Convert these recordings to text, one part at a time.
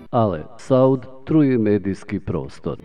Ale Saud truje medijski prostor.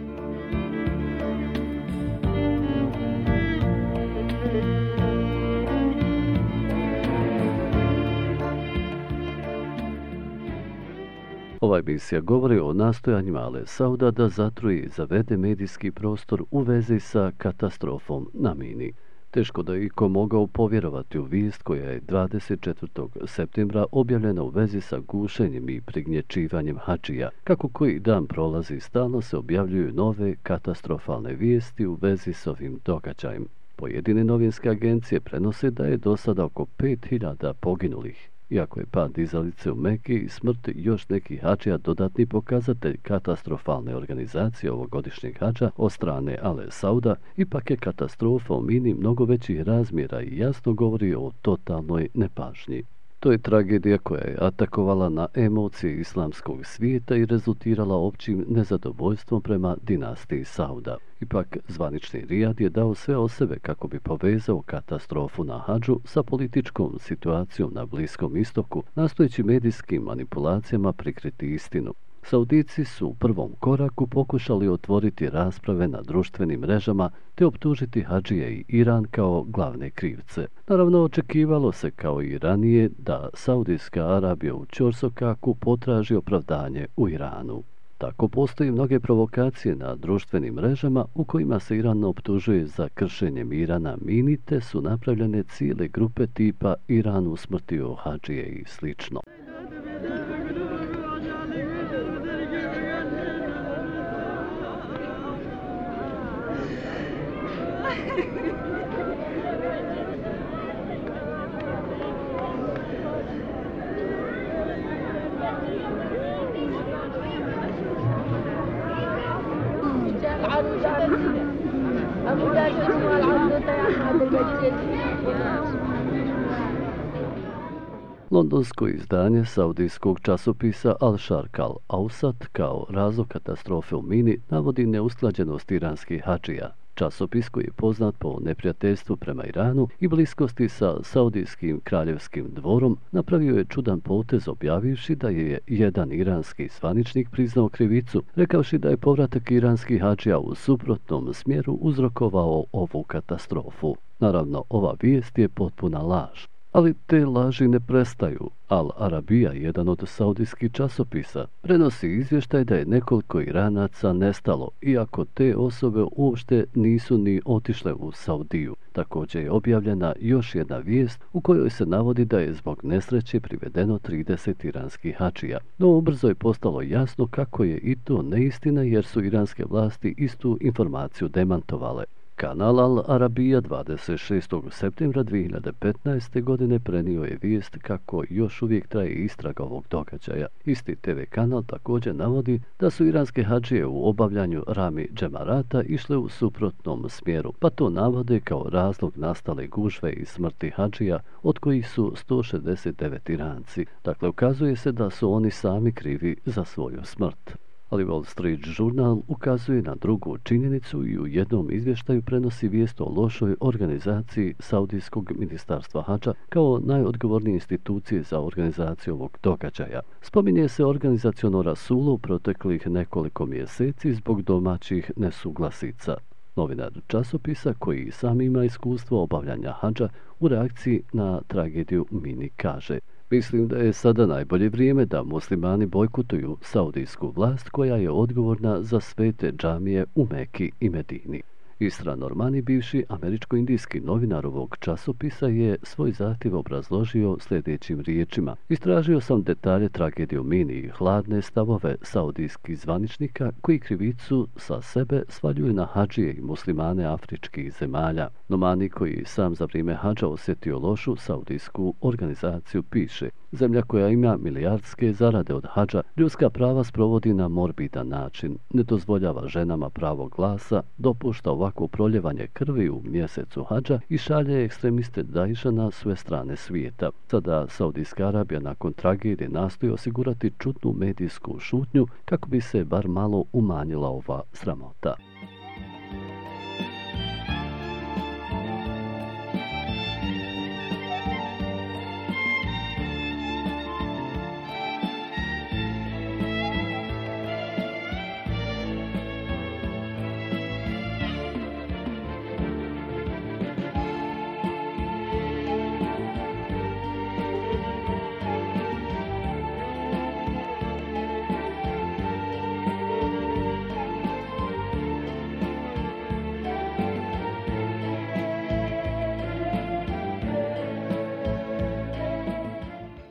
Ova emisija govori o nastojanjima Ale Sauda da zatruje i zavede medijski prostor u vezi sa katastrofom na Mini. Teško da je iko mogao povjerovati u vijest koja je 24. septembra objavljena u vezi sa gušenjem i prignječivanjem hadžija. Kako koji dan prolazi, stalno se objavljuju nove katastrofalne vijesti u vezi s ovim događajem. Pojedine novinske agencije prenose da je do sada oko 5000 poginulih. Iako je pad dizalice u Meki i smrt još nekih hadžija dodatni pokazatelj katastrofalne organizacije ovogodišnjeg hadža od strane Ale Sauda, ipak je katastrofa u Mini mnogo većih razmjera i jasno govori o totalnoj nepažnji. To je tragedija koja je atakovala na emocije islamskog svijeta i rezultirala općim nezadovoljstvom prema dinastiji Sauda. Ipak, zvanični Rijad je dao sve od sebe kako bi povezao katastrofu na hadžu sa političkom situacijom na Bliskom istoku, nastojeći medijskim manipulacijama prikriti istinu. Saudici su u prvom koraku pokušali otvoriti rasprave na društvenim mrežama te optužiti hadžije i Iran kao glavne krivce. Naravno, očekivalo se kao i ranije da Saudijska Arabija u ćorsokaku potraži opravdanje u Iranu. Tako postoji mnoge provokacije na društvenim mrežama u kojima se Iran optužuje za kršenje mira na Mini, te su napravljene cijele grupe tipa Iran usmrtio hadžije i slično. Londonsko izdanje saudijskog časopisa Al-Sharq al-Awsat kao razlog katastrofe u Mini navodi neusklađenost iranskih hadžija. Časopis koji je poznat po neprijateljstvu prema Iranu i bliskosti sa saudijskim kraljevskim dvorom napravio je čudan potez objavivši da je jedan iranski zvaničnik priznao krivicu, rekavši da je povratak iranskih hadžija u suprotnom smjeru uzrokovao ovu katastrofu. Naravno, ova vijest je potpuna laž. Ali te laži ne prestaju. Al Arabija, jedan od saudijskih časopisa, prenosi izvještaj da je nekoliko Iranaca nestalo, iako te osobe uopšte nisu ni otišle u Saudiju. Također je objavljena još jedna vijest u kojoj se navodi da je zbog nesreće privedeno 30 iranskih hadžija. No ubrzo je postalo jasno kako je i to neistina jer su iranske vlasti istu informaciju demantovale. Kanal Al Arabija 26. septembra 2015. godine prenio je vijest kako još uvijek traje istraga ovog događaja. Isti TV kanal također navodi da su iranske hadžije u obavljanju Rami džemarata išle u suprotnom smjeru, pa to navode kao razlog nastale gužve i smrti hadžija, od kojih su 169 Iranci. Dakle, ukazuje se da su oni sami krivi za svoju smrt. Ali Wall Street Journal ukazuje na drugu činjenicu i u jednom izvještaju prenosi vijest o lošoj organizaciji Saudijskog ministarstva hadža kao najodgovornije institucije za organizaciju ovog događaja. Spominje se organizaciono rasulo u proteklih nekoliko mjeseci zbog domaćih nesuglasica. Novinar časopisa koji sam ima iskustvo obavljanja hadža u reakciji na tragediju Mini kaže: "Mislim da je sada najbolje vrijeme da muslimani bojkotuju saudijsku vlast koja je odgovorna za svete džamije u Meki i Medini." Isra Normani, bivši američko-indijski novinar ovog časopisa, je svoj zahtjev obrazložio sljedećim riječima: "Istražio sam detalje tragedije u Mini i hladne stavove saudijskih zvaničnika koji krivicu sa sebe svaljuju na hadžije i muslimane afričkih zemalja." Nomani, koji sam za vrijeme hadža osjetio lošu saudijsku organizaciju, piše: "Zemlja koja ima milijardske zarade od hadža ljudska prava sprovodi na morbidan način, ne dozvoljava ženama pravo glasa, dopušta ovako proljevanje krvi u mjesecu hadža i šalje ekstremiste Daiša na sve strane svijeta." Sada Saudijska Arabija nakon tragedije nastoji osigurati čudnu medijsku šutnju kako bi se bar malo umanjila ova sramota.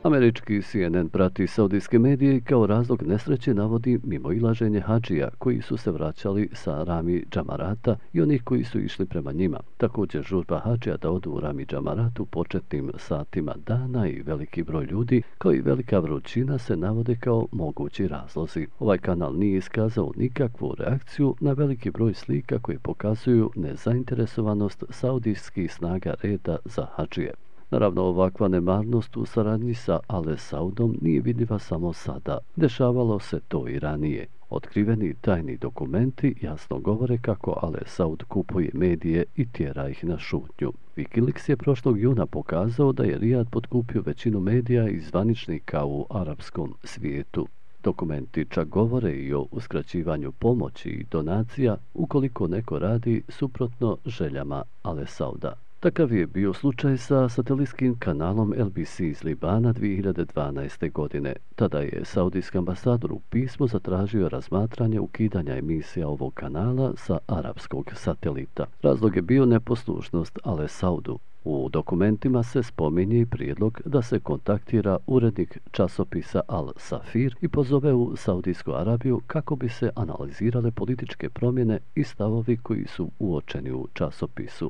Američki CNN prati saudijske medije i kao razlog nesreće navodi mimoilaženje hadžija koji su se vraćali sa Rami Džamarata i onih koji su išli prema njima. Također žurba hadžija da odu u Rami Džamaratu početnim satima dana i veliki broj ljudi kao i velika vrućina se navode kao mogući razlozi. Ovaj kanal nije iskazao nikakvu reakciju na veliki broj slika koje pokazuju nezainteresovanost saudijskih snaga reda za hadžije. Naravno, ovakva nemarnost u saradnji sa Ale Saudom nije vidljiva samo sada. Dešavalo se to i ranije. Otkriveni tajni dokumenti jasno govore kako Ale Saud kupuje medije i tjera ih na šutnju. Wikileaks je prošlog juna pokazao da je Rijad potkupio većinu medija i zvaničnika u arapskom svijetu. Dokumenti čak govore i o uskraćivanju pomoći i donacija ukoliko neko radi suprotno željama Ale Sauda. Takav je bio slučaj sa satelitskim kanalom LBC iz Libana 2012. godine. Tada je saudijski ambasador u pismu zatražio razmatranje ukidanja emisija ovog kanala sa arapskog satelita. Razlog je bio neposlušnost Ale Saudu. U dokumentima se spominje i prijedlog da se kontaktira urednik časopisa Al Safir i pozove u Saudijsku Arabiju kako bi se analizirale političke promjene i stavovi koji su uočeni u časopisu.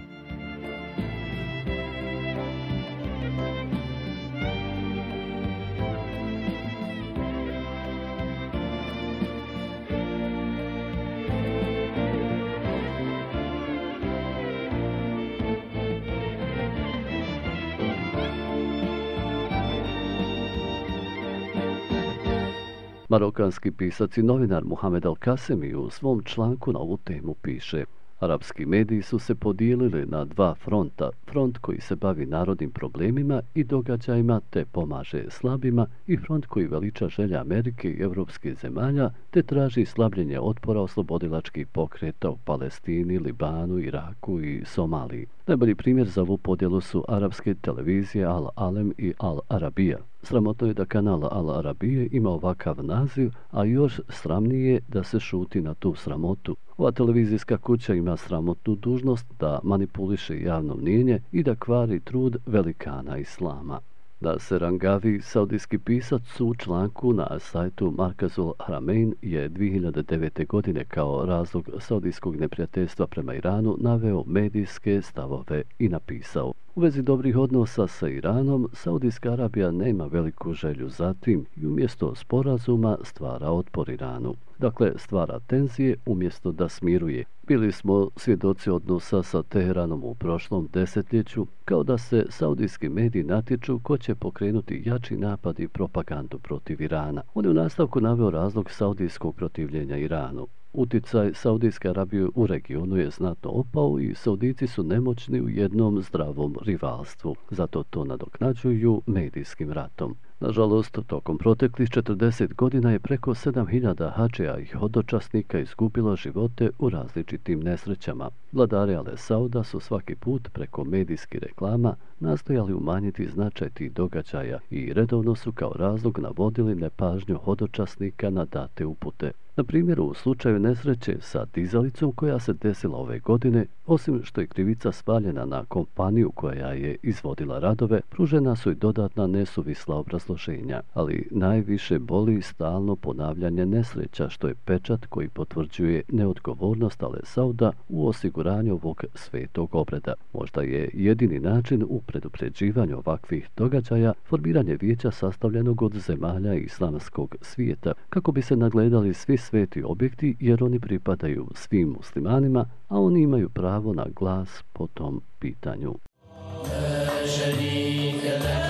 Marokanski pisac i novinar Muhamed Al-Kasemi u svom članku na ovu temu piše: arapski mediji su se podijelili na dva fronta, front koji se bavi narodnim problemima i događajima te pomaže slabima i front koji veliča želje Amerike i evropskih zemalja te traži slabljenje otpora oslobodilačkih pokreta u Palestini, Libanu, Iraku i Somaliji. Najbolji primjer za ovu podjelu su arapske televizije Al Alem i Al Arabija. Sramotno je da kanal Al Arabije ima ovakav naziv, a još sramnije da se šuti na tu sramotu. Ova televizijska kuća ima sramotnu dužnost da manipuliše javno mnijenje i da kvari trud velikana islama. Nasser Angavi, saudijski pisac, u članku na sajtu Markazul Haramein je 2009. godine kao razlog saudijskog neprijateljstva prema Iranu naveo medijske stavove i napisao: u vezi dobrih odnosa sa Iranom, Saudijska Arabija nema veliku želju za tim i umjesto sporazuma stvara otpor Iranu. Dakle, stvara tenzije umjesto da smiruje. Bili smo svjedoci odnosa sa Teheranom u prošlom desetljeću, kao da se saudijski mediji natječu ko će pokrenuti jači napad i propagandu protiv Irana. On je u nastavku naveo razlog saudijskog protivljenja Iranu. Uticaj Saudijske Arabije u regionu je znatno opao i Saudici su nemoćni u jednom zdravom rivalstvu. Zato to nadoknađuju medijskim ratom. Nažalost, tokom proteklih 40 godina je preko 7000 hadžija i hodočasnika izgubilo živote u različitim nesrećama. Vladari Ale Sauda su svaki put preko medijskih reklama nastojali umanjiti značaj tih događaja i redovno su kao razlog navodili nepažnju hodočasnika na date upute. Na primjer, u slučaju nesreće sa dizalicom koja se desila ove godine, osim što je krivica svaljena na kompaniju koja je izvodila radove, pružena su i dodatna nesuvisla obrazloženja, ali najviše boli stalno ponavljanje nesreća, što je pečat koji potvrđuje neodgovornost Ale Sauda u osiguranju ovog svetog obreda. Možda je jedini način u predupređivanju ovakvih događaja formiranje vijeća sastavljenog od zemalja islamskog svijeta, kako bi se nagledali svi sveti objekti, jer oni pripadaju svim muslimanima, a oni imaju pravo na glas po tom pitanju.